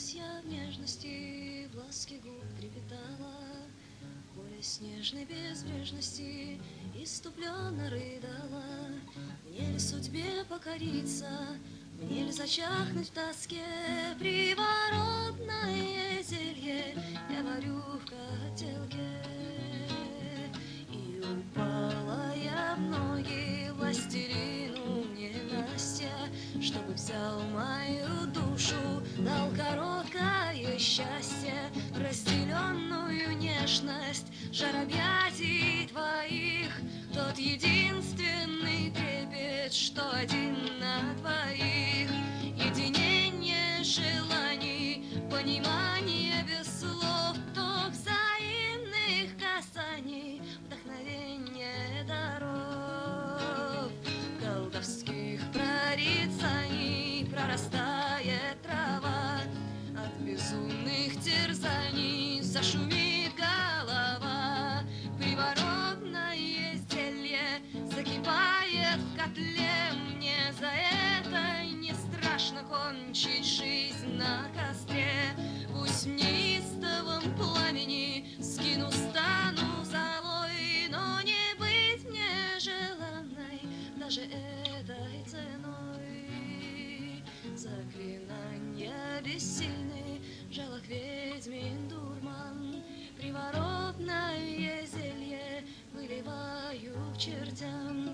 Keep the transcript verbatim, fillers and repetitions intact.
Купалась я в нежности, в ласке губ трепетала, в море снежной безбрежности иступленно рыдала. Мне ли судьбе покориться, мне ли зачахнуть в тоске? Приворотное зелье я варю в котелке. И упала я в ноги властелину ненастья, чтобы взял мою душу, дал короткое счастье, разделенную нежность, жар объятий твоих, тот единственный трепет, что один на двоих. Единение желаний, понимание без слов, ток взаимных касаний, вдохновение даров, колдовских прорицаний прорастает трава, от безумных терзаний зашумит голова. Приворотное зелье закипает в котле, мне за это не страшно кончить жизнь на костре. Пусть в неистовом пламени скину, стану золой, но не быть мне желанной даже этой ценой. Заклинания бессильны, жалок ведьмин дурман, приворотное зелье выливаю к чертям.